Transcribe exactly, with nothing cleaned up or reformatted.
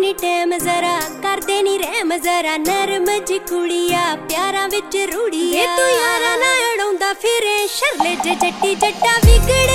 नी time जरा करदे नी रहम जरा नरम जी कुड़िया प्यारा विच रूड़िया तू यारा ना अड़ाउंदा फिरे शरले जे जट्टी जट्टा विगड़